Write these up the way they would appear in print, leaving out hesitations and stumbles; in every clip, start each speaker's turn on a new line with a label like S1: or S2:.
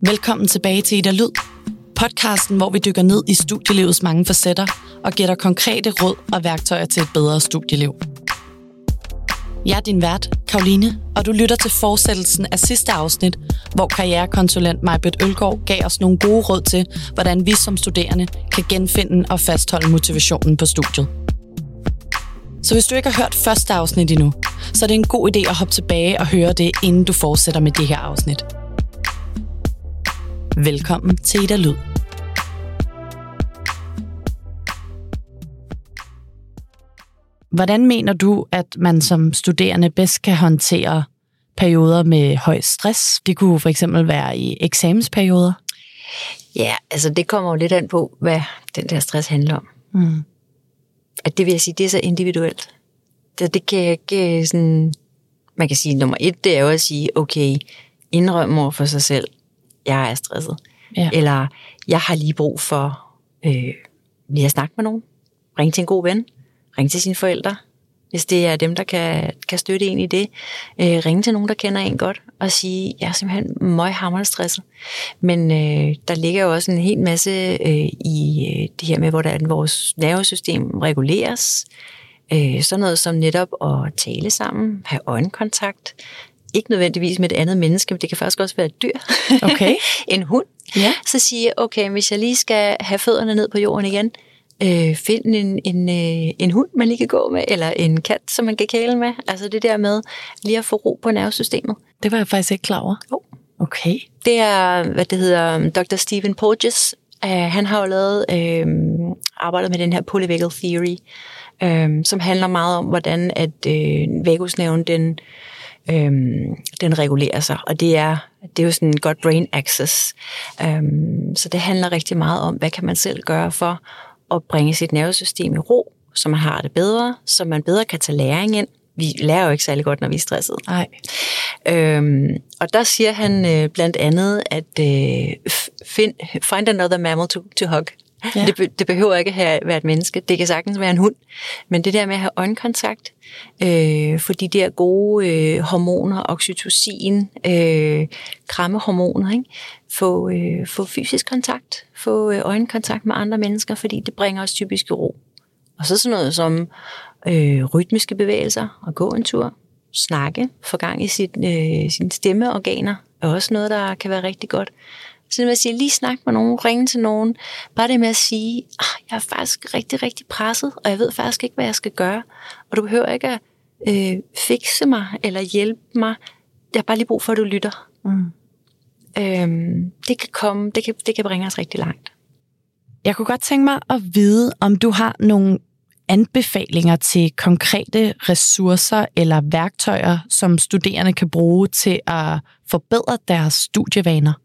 S1: Velkommen tilbage til Ida Lyd, podcasten, hvor vi dykker ned i studielivets mange facetter og giver dig konkrete råd og værktøjer til et bedre studieliv. Jeg er din vært, Karoline, og du lytter til fortsættelsen af sidste afsnit, hvor karrierekonsulent Maj-Britt Ølgaard gav os nogle gode råd til, hvordan vi som studerende kan genfinde og fastholde motivationen på studiet. Så hvis du ikke har hørt første afsnit endnu, så er det en god idé at hoppe tilbage og høre det, inden du fortsætter med det her afsnit. Velkommen til Ida Lyd. Hvordan mener du, at man som studerende bedst kan håndtere perioder med høj stress? Det kunne for eksempel være i eksamensperioder.
S2: Ja, altså det kommer jo lidt an på, hvad den der stress handler om. At det vil jeg sige, det er så individuelt. Det kan jeg ikke sådan... Man kan sige, nummer 1, det er jo at sige, okay, indrøm over for sig selv, jeg er stresset. Ja. Eller jeg har lige brug for lige at snakke med nogen. Ring til en god ven. Ring til sine forældre, hvis det er dem, der kan støtte en i det. Ring til nogen, der kender en godt, og sige, jeg er simpelthen møghamrende stresset. Men der ligger jo også en hel masse i det her med, hvordan vores nervesystem reguleres. Sådan noget som netop at tale sammen, have øjenkontakt. Ikke nødvendigvis med et andet menneske, men det kan faktisk også være et dyr.
S1: Okay.
S2: En hund. Ja. Så siger jeg, okay, hvis jeg lige skal have fødderne ned på jorden igen, find en hund, man lige kan gå med, eller en kat, som man kan kæle med. Altså det der med lige at få ro på nervesystemet.
S1: Det var jeg faktisk ikke klar over. Okay.
S2: Det er, hvad det hedder, Dr. Stephen Porges. Han har jo lavet, arbejdet med den her polyvagal theory, som handler meget om, hvordan at vagusnerven, den regulerer sig, og det er jo sådan en godt brain access. Så det handler rigtig meget om, hvad kan man selv gøre for at bringe sit nervesystem i ro, så man har det bedre, så man bedre kan tage læring ind. Vi lærer jo ikke særlig godt, når vi er stresset.
S1: Nej.
S2: Og der siger han blandt andet, at find another mammal to hug. Ja. Det behøver ikke at være et menneske. Det kan sagtens være en hund. Men det der med at have øjenkontakt, for de der gode hormoner, oxytocin, krammehormoner, ikke? Få fysisk kontakt, få øjenkontakt med andre mennesker, fordi det bringer os typisk i ro. Og så sådan noget som rytmiske bevægelser, at gå en tur, snakke, få gang i sine stemmeorganer, er også noget, der kan være rigtig godt. Så det med at sige, lige snak med nogen, ringe til nogen. Bare det med at sige, jeg er faktisk rigtig, rigtig presset, og jeg ved faktisk ikke, hvad jeg skal gøre. Og du behøver ikke at fikse mig eller hjælpe mig. Jeg har bare lige brug for, at du lytter. Det kan komme, det kan bringe os rigtig langt.
S1: Jeg kunne godt tænke mig at vide, om du har nogle anbefalinger til konkrete ressourcer eller værktøjer, som studerende kan bruge til at forbedre deres studievaner.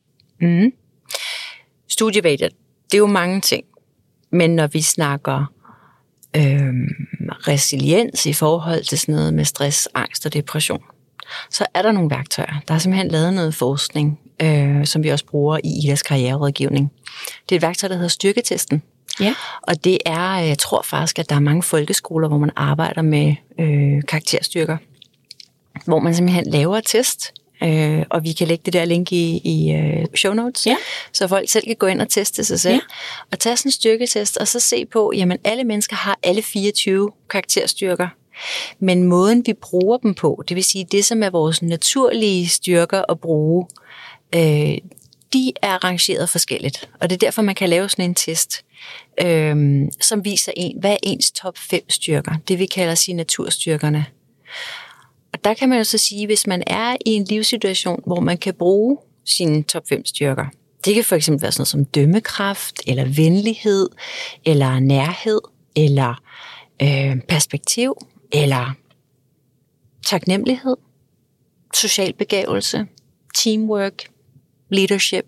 S2: Studievaner, det er jo mange ting. Men når vi snakker resiliens i forhold til sådan noget med stress, angst og depression, så er der nogle værktøjer. Der er simpelthen lavet noget forskning, som vi også bruger i Idas karriererådgivning. Det er et værktøj, der hedder styrketesten. Ja. Og det er, jeg tror faktisk, at der er mange folkeskoler, hvor man arbejder med karakterstyrker, hvor man simpelthen laver et test, og vi kan lægge det der link i show notes, så folk selv kan gå ind og teste sig selv, og tage sådan en styrketest, og så se på, jamen alle mennesker har alle 24 karakterstyrker, men måden vi bruger dem på, det vil sige det, som er vores naturlige styrker at bruge, de er rangeret forskelligt, og det er derfor, man kan lave sådan en test, som viser hvad er ens top 5 styrker, det vi kalder signaturstyrkerne. Og der kan man jo så sige, hvis man er i en livssituation, hvor man kan bruge sine top 5 styrker. Det kan for eksempel være sådan noget som dømmekraft, eller venlighed, eller nærhed, eller perspektiv, eller taknemmelighed, social begavelse, teamwork, leadership,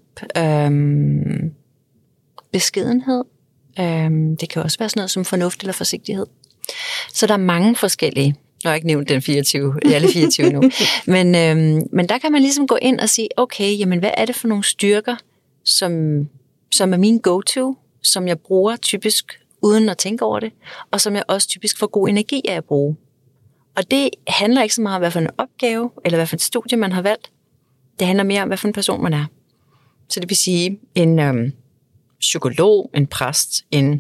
S2: beskedenhed. Det kan også være sådan noget som fornuft eller forsigtighed. Så der er mange forskellige. Nu har jeg ikke nævnt alle 24 nu. Men der kan man ligesom gå ind og sige, okay, jamen hvad er det for nogle styrker, som er min go-to, som jeg bruger typisk uden at tænke over det, og som jeg også typisk får god energi af at bruge. Og det handler ikke så meget om, hvad for en opgave, eller hvad for et studie man har valgt. Det handler mere om, hvad for en person man er. Så det vil sige, en psykolog, en præst, en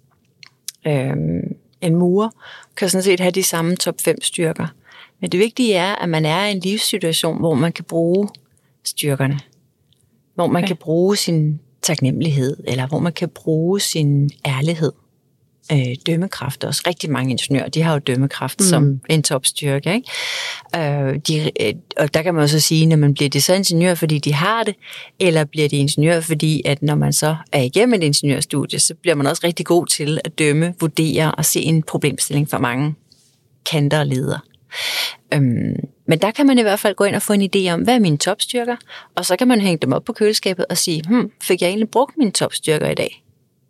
S2: murer, kan sådan set have de samme top 5 styrker. Men det vigtige er, at man er i en livssituation, hvor man kan bruge styrkerne. Hvor man kan bruge sin taknemmelighed, eller hvor man kan bruge sin ærlighed. Dømmekraft også. Rigtig mange ingeniører, de har jo dømmekraft som en topstyrke. Ikke? Og der kan man også sige, når man bliver det så ingeniør, fordi de har det, eller bliver det ingeniør, fordi at når man så er igennem et ingeniørstudie, så bliver man også rigtig god til at dømme, vurdere og se en problemstilling for mange kanter og ledere. Men der kan man i hvert fald gå ind og få en idé om, hvad er mine topstyrker, og så kan man hænge dem op på køleskabet og sige, fik jeg egentlig brugt mine topstyrker i dag?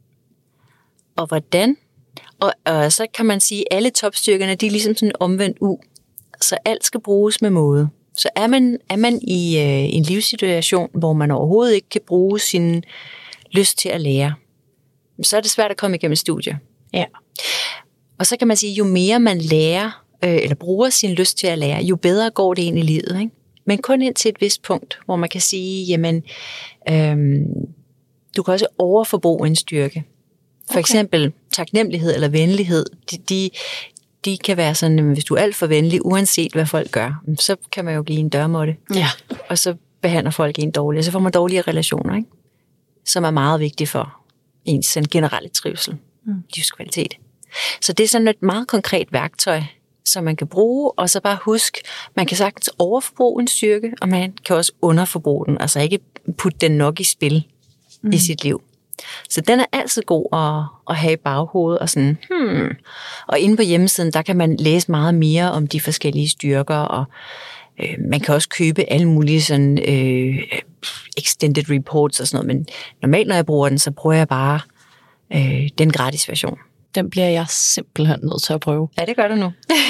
S2: Og hvordan? Og så kan man sige, at alle topstyrkerne, de er ligesom sådan omvendt U. Så alt skal bruges med måde. Så er man i en livssituation, hvor man overhovedet ikke kan bruge sin lyst til at lære, så er det svært at komme igennem studier.
S1: Ja.
S2: Og så kan man sige, jo mere man lærer, eller bruger sin lyst til at lære, jo bedre går det ind i livet. Ikke? Men kun ind til et vist punkt, hvor man kan sige, jamen, du kan også overforbruge en styrke. For eksempel taknemmelighed eller venlighed, de kan være sådan, at hvis du er alt for venlig, uanset hvad folk gør, så kan man jo blive en dørmåtte. Ja. Og så behandler folk en dårligt, og så får man dårlige relationer, ikke? Som er meget vigtigt for ens generelle trivsel, livskvalitet. Så det er sådan et meget konkret værktøj, som man kan bruge, og så bare husk, man kan sagtens overforbruge en styrke, og man kan også underforbruge den, altså ikke putte den nok i spil i sit liv. Så den er altid god at have i baghovedet, og sådan, Og inde på hjemmesiden, der kan man læse meget mere om de forskellige styrker, og man kan også købe alle mulige sådan extended reports og sådan noget, men normalt, når jeg bruger den, så bruger jeg bare den gratis version.
S1: Den bliver jeg simpelthen nødt til at prøve.
S2: Ja, det gør du nu.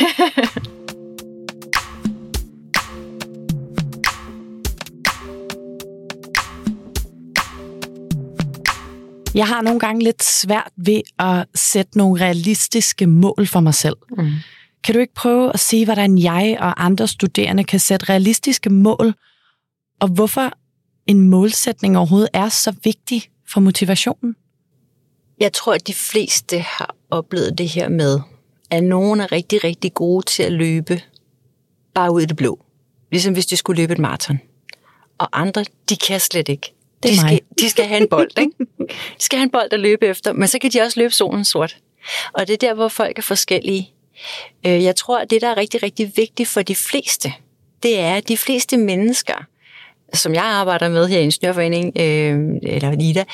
S1: Jeg har nogle gange lidt svært ved at sætte nogle realistiske mål for mig selv. Kan du ikke prøve at sige, hvordan jeg og andre studerende kan sætte realistiske mål, og hvorfor en målsætning overhovedet er så vigtig for motivationen?
S2: Jeg tror, at de fleste har oplevet det her med, at nogen er rigtig, rigtig gode til at løbe bare ud i det blå. Ligesom hvis de skulle løbe et maraton. Og andre, de kan slet ikke. De skal have en bold, ikke? De skal have en bold at løbe efter, men så kan de også løbe solen sort. Og det er der, hvor folk er forskellige. Jeg tror, at det, der er rigtig, rigtig vigtigt for de fleste, det er, at de fleste mennesker, som jeg arbejder med her i Ingeniørforeningen, eller LIDA,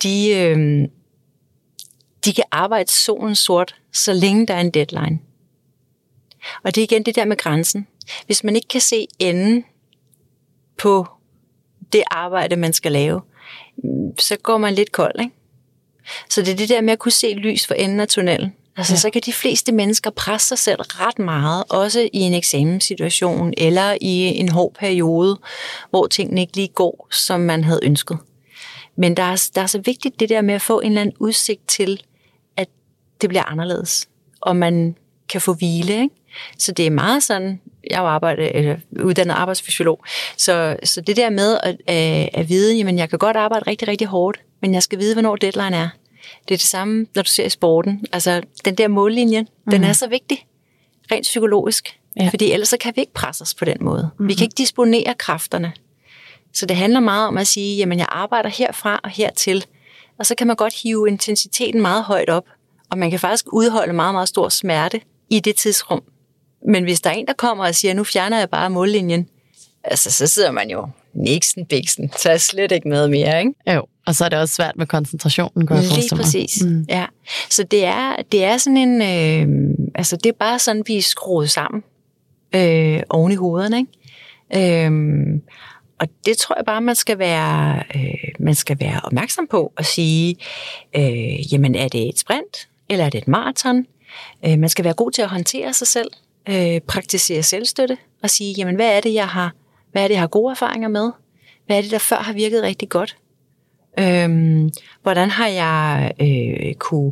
S2: de kan arbejde solen sort, så længe der er en deadline. Og det er igen det der med grænsen. Hvis man ikke kan se enden på det arbejde, man skal lave, så går man lidt kold, ikke? Så det er det der med at kunne se lys for enden af tunnelen. Altså, så kan de fleste mennesker presse sig selv ret meget, også i en eksamenssituation, eller i en hård periode, hvor tingene ikke lige går, som man havde ønsket. Men der er så vigtigt det der med at få en eller anden udsigt til, at det bliver anderledes, og man kan få hvile, ikke? Så det er meget sådan, jeg er uddannet arbejdsfysiolog, så det der med at vide, jamen jeg kan godt arbejde rigtig, rigtig hårdt, men jeg skal vide, hvornår deadline er. Det er det samme, når du ser i sporten. Altså, den der mållinje, den er så vigtig, rent psykologisk, fordi ellers så kan vi ikke presse os på den måde. Vi kan ikke disponere kræfterne. Så det handler meget om at sige, jamen jeg arbejder herfra og hertil, og så kan man godt hive intensiteten meget højt op, og man kan faktisk udholde meget, meget stor smerte i det tidsrum. Men hvis der er en, der kommer og siger, nu fjerner jeg bare mållinjen, altså så sidder man jo niksen, biksen, så er slet ikke noget mere, ikke?
S1: Jo, og så er det også svært med koncentrationen, går jeg forestille mig.
S2: Lige præcis, ja. Så det er sådan en, altså det er bare sådan, vi er skruet sammen oven i hovederne, ikke? Og det tror jeg bare, man skal være opmærksom på og sige, jamen er det et sprint, eller er det et maraton? Man skal være god til at håndtere sig selv, praktisere selvstøtte og sige, jamen hvad er det, jeg har gode erfaringer med? Hvad er det, der før har virket rigtig godt? Hvordan har jeg kunne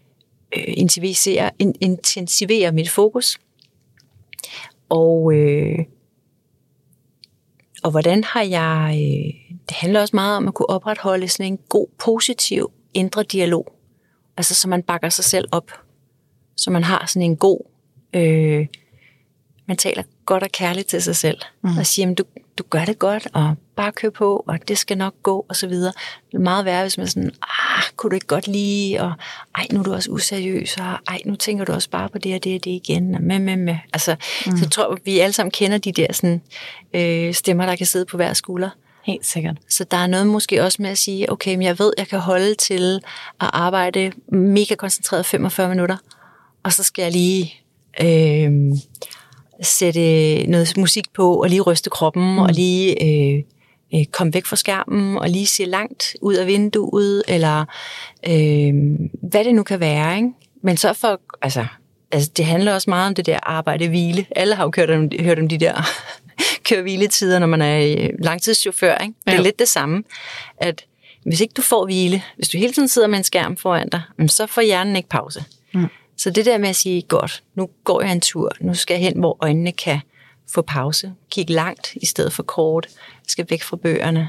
S2: intensivere mit fokus? Og Og hvordan har jeg... det handler også meget om at kunne opretholde sådan en god, positiv indre dialog. Altså, så man bakker sig selv op. Så man har sådan en god... man taler godt og kærligt til sig selv. Og siger, jamen, du gør det godt, og bare kør på, og det skal nok gå, og så videre. Det er meget værre, hvis man er sådan, kunne du ikke godt lide, og nu er du også useriøs, og nu tænker du også bare på det og det og det igen, og med. Altså, så jeg tror, vi alle sammen kender de der sådan, stemmer, der kan sidde på hver skulder.
S1: Helt sikkert.
S2: Så der er noget måske også med at sige, okay, men jeg ved, jeg kan holde til at arbejde mega koncentreret 45 minutter, og så skal jeg lige... sætte noget musik på, og lige ryste kroppen, og lige komme væk fra skærmen, og lige se langt ud af vinduet, eller hvad det nu kan være, ikke? Men så for, altså det handler også meget om det der arbejde-hvile. Alle har jo hørt om de der køre-hviletider, når man er langtidschauffør, ikke? Det er lidt det samme, at hvis ikke du får hvile, hvis du hele tiden sidder med en skærm foran dig, så får hjernen ikke pause. Så det der med at sige, godt, nu går jeg en tur, nu skal jeg hen, hvor øjnene kan få pause. Kig langt i stedet for kort. Jeg skal væk fra bøgerne.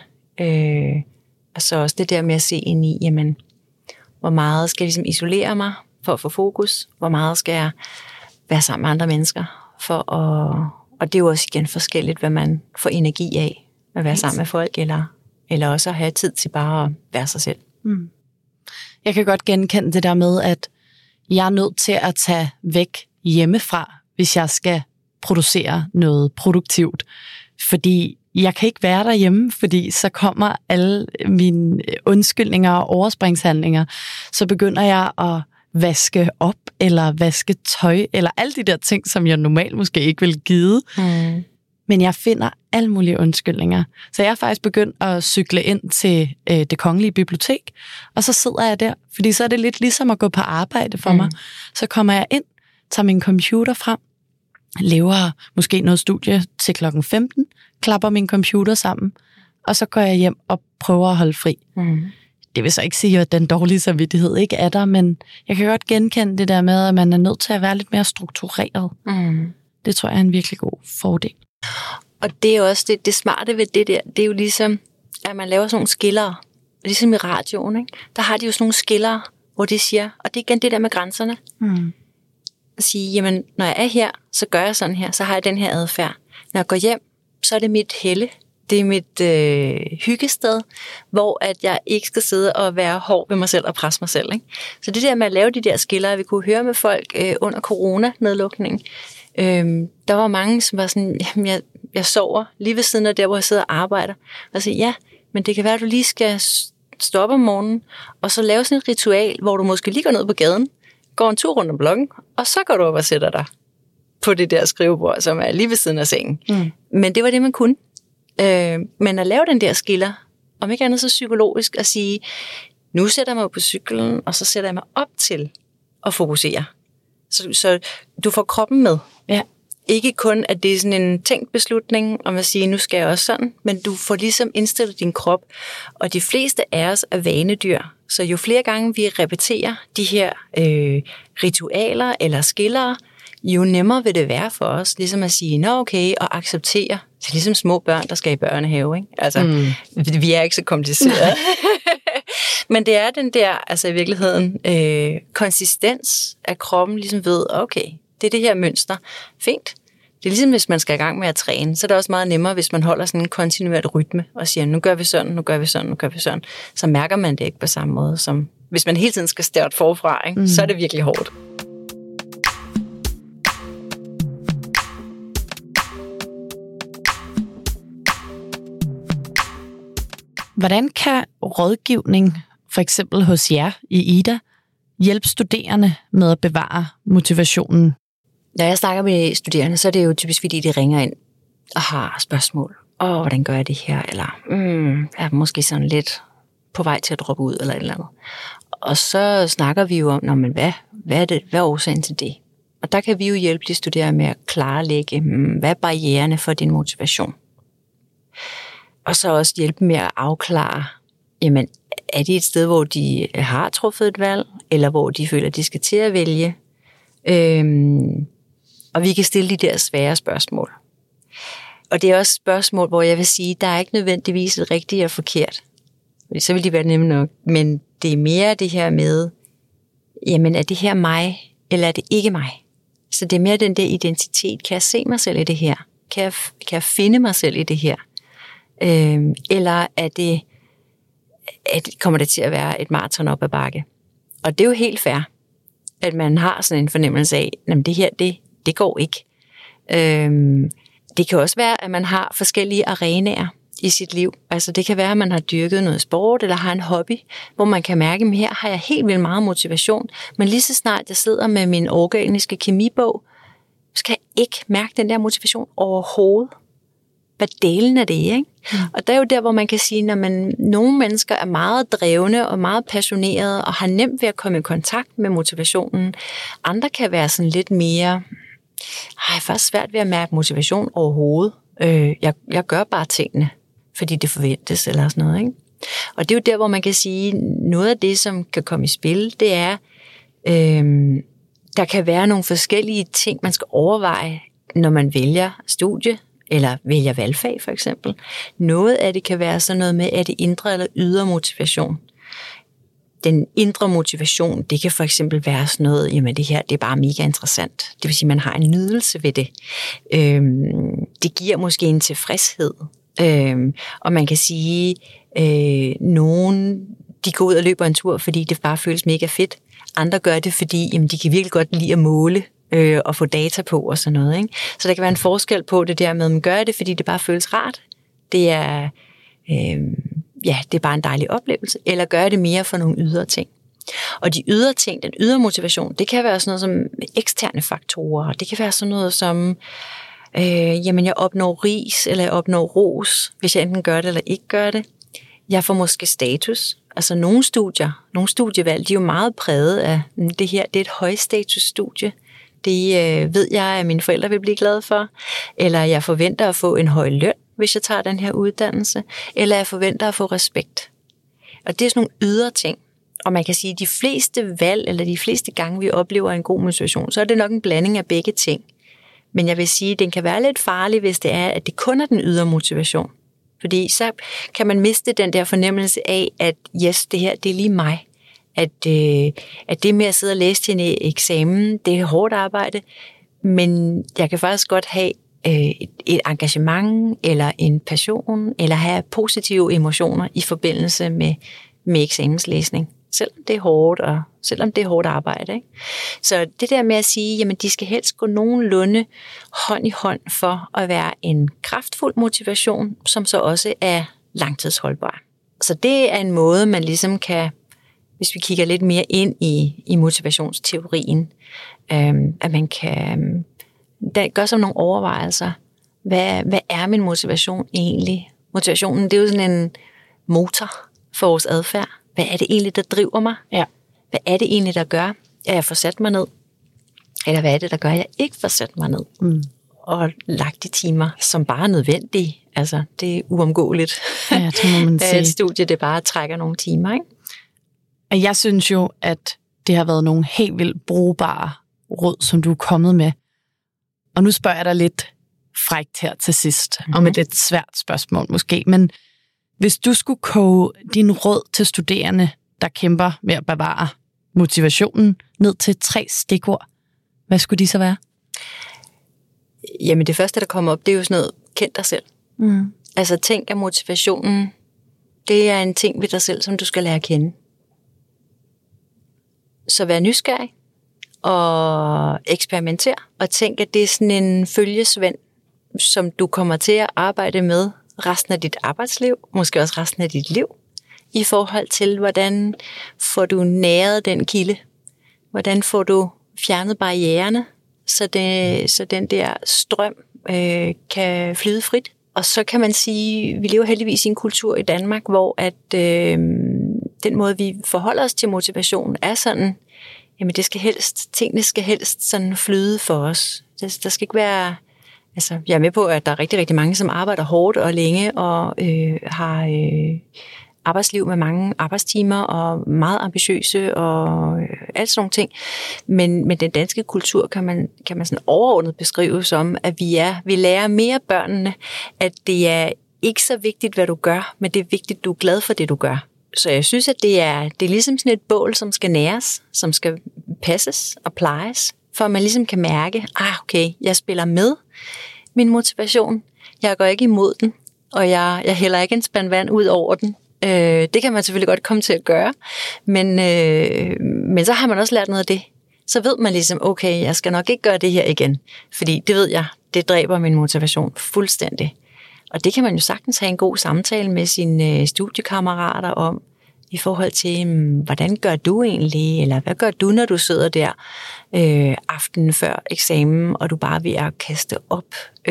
S2: Og så også det der med at se ind i, jamen, hvor meget skal jeg ligesom isolere mig for at få fokus? Hvor meget skal jeg være sammen med andre mennesker? Og det er jo også igen forskelligt, hvad man får energi af at være sammen med folk, eller også at have tid til bare at være sig selv.
S1: Jeg kan godt genkende det der med, at jeg er nødt til at tage væk hjemmefra, hvis jeg skal producere noget produktivt. Fordi jeg kan ikke være derhjemme, fordi så kommer alle mine undskyldninger og overspringshandlinger. Så begynder jeg at vaske op, eller vaske tøj, eller alle de der ting, som jeg normalt måske ikke ville give. Men jeg finder alle mulige undskyldninger. Så jeg er faktisk begyndt at cykle ind til Det Kongelige Bibliotek, og så sidder jeg der, fordi så er det lidt ligesom at gå på arbejde for mig. Så kommer jeg ind, tager min computer frem, laver måske noget studie til 15, klapper min computer sammen, og så går jeg hjem og prøver at holde fri. Det vil så ikke sige, at den dårlige samvittighed ikke er der, men jeg kan godt genkende det der med, at man er nødt til at være lidt mere struktureret. Det tror jeg er en virkelig god fordel.
S2: Og det er også det smarte ved det der, det er jo ligesom, at man laver sådan nogle skillere, ligesom i radioen, ikke? Der har de jo sådan nogle skillere, hvor de siger, og det er igen det der med grænserne, at sige, jamen, når jeg er her, så gør jeg sådan her, så har jeg den her adfærd. Når jeg går hjem, så er det mit helle, det er mit hyggested, hvor at jeg ikke skal sidde og være hård ved mig selv og presse mig selv, ikke? Så det der med at lave de der skillere, vi kunne høre med folk under corona-nedlukningen, der var mange, som var sådan, jamen jeg sover lige ved siden af der, hvor jeg sidder og arbejder. Og så ja, men det kan være, at du lige skal stoppe om morgenen, og så lave sådan et ritual, hvor du måske lige går ned på gaden, går en tur rundt om blokken, og så går du op og sætter dig på det der skrivebord, som er lige ved siden af sengen. Men det var det, man kunne. Men at lave den der skiller, om ikke andet så psykologisk, at sige, nu sætter jeg mig på cyklen, og så sætter jeg mig op til at fokusere. Så du får kroppen med.
S1: Ja.
S2: Ikke kun, at det er sådan en tænkt beslutning, om at sige, nu skal jeg også sådan, men du får ligesom indstillet din krop. Og de fleste af os er vanedyr, så jo flere gange vi repeterer de her ritualer eller skillere, jo nemmere vil det være for os, ligesom at sige, nå okay, og acceptere. Det er ligesom små børn, der skal i børnehave, ikke? Altså, vi er ikke så komplicerede. Men det er den der, altså i virkeligheden, konsistens af kroppen, ligesom ved, okay, det er det her mønster. Fint. Det er ligesom, hvis man skal i gang med at træne, så er det også meget nemmere, hvis man holder sådan en kontinuert rytme og siger, nu gør vi sådan, nu gør vi sådan, nu gør vi sådan. Så mærker man det ikke på samme måde, som hvis man hele tiden skal starte forfra, ikke? Så er det virkelig hårdt.
S1: Hvordan kan rådgivning, for eksempel hos jer i Ida, hjælpe studerende med at bevare motivationen?
S2: Når jeg snakker med studerende, så er det jo typisk, fordi de ringer ind og har spørgsmål. Hvordan gør jeg det her? Eller jeg er måske sådan lidt på vej til at droppe ud, eller et eller andet. Og så snakker vi jo om, men hvad er det? Hvad er årsagen til det? Og der kan vi jo hjælpe de studerende med at klarlægge, hvad er barriererne for din motivation? Og så også hjælpe med at afklare, jamen, er de et sted, hvor de har truffet et valg, eller hvor de føler, at de skal til at vælge? Og vi kan stille de der svære spørgsmål. Og det er også et spørgsmål, hvor jeg vil sige, der er ikke nødvendigvis et rigtigt og forkert. Så vil de være nemme nok. Men det er mere det her med, jamen er det her mig, eller er det ikke mig? Så det er mere den der identitet. Kan jeg se mig selv i det her? Kan jeg finde mig selv i det her? Eller kommer det til at være et maraton op ad bakke? Og det er jo helt fair, at man har sådan en fornemmelse af, at det her, det går ikke. Det kan også være, at man har forskellige arenaer i sit liv. Altså det kan være, at man har dyrket noget sport, eller har en hobby, hvor man kan mærke, at her har jeg helt vildt meget motivation, men lige så snart jeg sidder med min organiske kemibog, så kan jeg ikke mærke den der motivation overhovedet. Hvad delen er det, ikke? Og der er jo der, hvor man kan sige, når nogle mennesker er meget drevne og meget passionerede, og har nemt ved at komme i kontakt med motivationen. Andre kan være sådan lidt mere, jeg er faktisk svært ved at mærke motivation overhovedet. Jeg gør bare tingene, fordi det forventes eller sådan noget, ikke? Og det er jo der, hvor man kan sige, noget af det, som kan komme i spil, det er, der kan være nogle forskellige ting, man skal overveje, når man vælger studie, eller vælger valgfag for eksempel. Noget af det kan være sådan noget med, er det indre eller ydre motivation. Den indre motivation, det kan for eksempel være sådan noget, jamen det her, det er bare mega interessant. Det vil sige, at man har en nydelse ved det. Det giver måske en tilfredshed. Og man kan sige, nogen, de går ud og løber en tur, fordi det bare føles mega fedt. Andre gør det, fordi jamen, de kan virkelig godt lide at måle og få data på og sådan noget, ikke? Så der kan være en forskel på det der med, at man gør det, fordi det bare føles rart. Det er, det er bare en dejlig oplevelse. Eller gør det mere for nogle ydre ting. Og de ydre ting, den ydre motivation, det kan være sådan noget som eksterne faktorer. Det kan være sådan noget som, jeg opnår ris, eller jeg opnår ros, hvis jeg enten gør det eller ikke gør det. Jeg får måske status. Altså nogle studievalg, de er jo meget præget af det her. Det er et højstatusstudie. Det ved jeg, at mine forældre vil blive glade for. Eller jeg forventer at få en høj løn, hvis jeg tager den her uddannelse. Eller jeg forventer at få respekt. Og det er sådan nogle ydre ting. Og man kan sige, at de fleste valg, eller de fleste gange, vi oplever en god motivation, så er det nok en blanding af begge ting. Men jeg vil sige, at den kan være lidt farlig, hvis det er, at det kun er den ydre motivation. Fordi så kan man miste den der fornemmelse af, at yes, det her, det er lige mig. At det med at sidde og læse til en eksamen, det er hårdt arbejde, men jeg kan faktisk godt have et engagement, eller en passion, eller have positive emotioner i forbindelse med eksamenslæsning. Selvom det er hårdt, og selvom det er hårdt arbejde, ikke? Så det der med at sige, jamen de skal helst gå nogenlunde hånd i hånd for at være en kraftfuld motivation, som så også er langtidsholdbar. Så det er en måde, man ligesom kan, hvis vi kigger lidt mere ind i motivationsteorien, at man kan gøre sig nogle overvejelser. Hvad er min motivation egentlig? Motivationen, det er jo sådan en motor for vores adfærd. Hvad er det egentlig, der driver mig? Ja. Hvad er det egentlig, der gør, at jeg får sat mig ned? Eller hvad er det, der gør, at jeg ikke får sat mig ned? Og lagt de timer, som bare er nødvendige. Altså, det er uomgåeligt.
S1: Ja, det må man sige.
S2: Et studie, det bare trækker nogle timer, ikke?
S1: Og jeg synes jo, at det har været nogle helt vildt brugbare råd, som du er kommet med. Og nu spørger jeg dig lidt frækt her til sidst, om et lidt svært spørgsmål måske, men hvis du skulle koge din råd til studerende, der kæmper med at bevare motivationen, ned til 3 stikord, hvad skulle de så være?
S2: Jamen det første, der kommer op, det er jo sådan noget, kend dig selv. Altså tænk, at motivationen, det er en ting ved dig selv, som du skal lære at kende. Så vær nysgerrig og eksperimenter, og tænk, at det er sådan en følgesvend, som du kommer til at arbejde med resten af dit arbejdsliv, måske også resten af dit liv, i forhold til, hvordan får du næret den kilde? Hvordan får du fjernet barriererne, så den der strøm kan flyde frit? Og så kan man sige, vi lever heldigvis i en kultur i Danmark, hvor at den måde, vi forholder os til motivation, er sådan, jamen tingene skal helst sådan flyde for os. Der skal ikke være, altså jeg er med på, at der er rigtig, rigtig mange, som arbejder hårdt og længe, og har arbejdsliv med mange arbejdstimer og meget ambitiøse og alt sådan nogle ting. Men den danske kultur kan man sådan overordnet beskrive som, at vi lærer mere børnene, at det er ikke så vigtigt, hvad du gør, men det er vigtigt, at du er glad for det, du gør. Så jeg synes, at det er ligesom sådan et bål, som skal næres, som skal passes og plejes, for at man ligesom kan mærke, okay, jeg spiller med min motivation, jeg går ikke imod den, og jeg hælder ikke en spand vand ud over den. Det kan man selvfølgelig godt komme til at gøre, men så har man også lært noget af det. Så ved man ligesom, okay, jeg skal nok ikke gøre det her igen, fordi det ved jeg, det dræber min motivation fuldstændig. Og det kan man jo sagtens have en god samtale med sine studiekammerater om, i forhold til, hvordan gør du egentlig, eller hvad gør du, når du sidder der aftenen før eksamen, og du bare er ved at kaste op.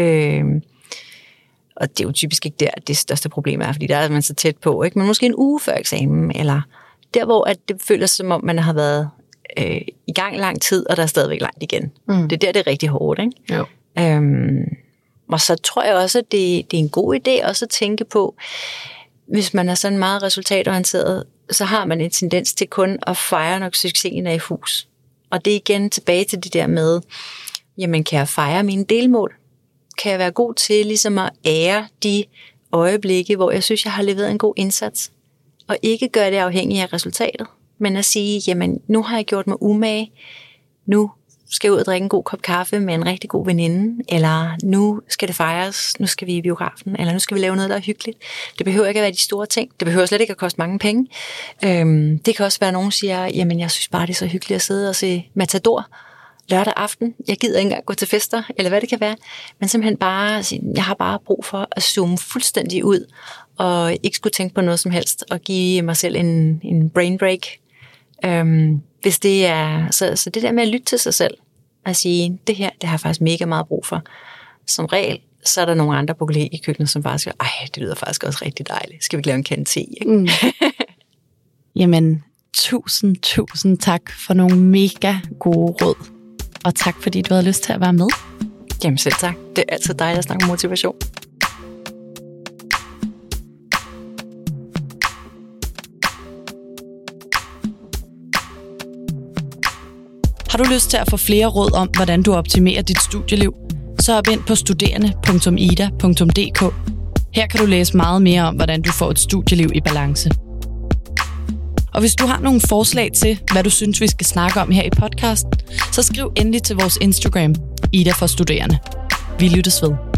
S2: Og det er jo typisk ikke der, det største problem er, fordi der er man så tæt på, ikke? Men måske en uge før eksamen, eller der, hvor at det føles som om, man har været i gang lang tid, og der er stadigvæk langt igen. Det er der, det er rigtig hårdt, ikke?
S1: Jo.
S2: Og så tror jeg også, at det er en god idé også at tænke på, hvis man er sådan meget resultatorienteret, så har man en tendens til kun at fejre, når succesen er i hus. Og det er igen tilbage til det der med, jamen kan jeg fejre mine delmål? Kan jeg være god til ligesom at ære de øjeblikke, hvor jeg synes, jeg har leveret en god indsats? Og ikke gøre det afhængigt af resultatet, men at sige, jamen nu har jeg gjort mig umage, nu skal jeg ud og drikke en god kop kaffe med en rigtig god veninde, eller nu skal det fejres, nu skal vi i biografen, eller nu skal vi lave noget, der er hyggeligt. Det behøver ikke at være de store ting. Det behøver slet ikke at koste mange penge. Det kan også være, at nogen siger, jamen jeg synes bare, det er så hyggeligt at sidde og se Matador lørdag aften. Jeg gider ikke engang gå til fester, eller hvad det kan være. Men simpelthen bare, jeg har bare brug for at zoome fuldstændig ud, og ikke skulle tænke på noget som helst, og give mig selv en brain break. Hvis det er, så det der med at lytte til sig selv, og sige, det her, det har jeg faktisk mega meget brug for. Som regel, så er der nogle andre på i køkkenet, som bare siger, det lyder faktisk også rigtig dejligt. Skal vi ikke lave en kande te, ikke?
S1: Jamen, tusind tak for nogle mega gode råd. Og tak, fordi du havde lyst til at være med.
S2: Jamen selv tak. Det er altid dejligt at snakke om motivation.
S1: Har du lyst til at få flere råd om, hvordan du optimerer dit studieliv, så hop ind på studerende.ida.dk. Her kan du læse meget mere om, hvordan du får et studieliv i balance. Og hvis du har nogle forslag til, hvad du synes, vi skal snakke om her i podcasten, så skriv endelig til vores Instagram, Ida for Studerende. Vi lyttes ved.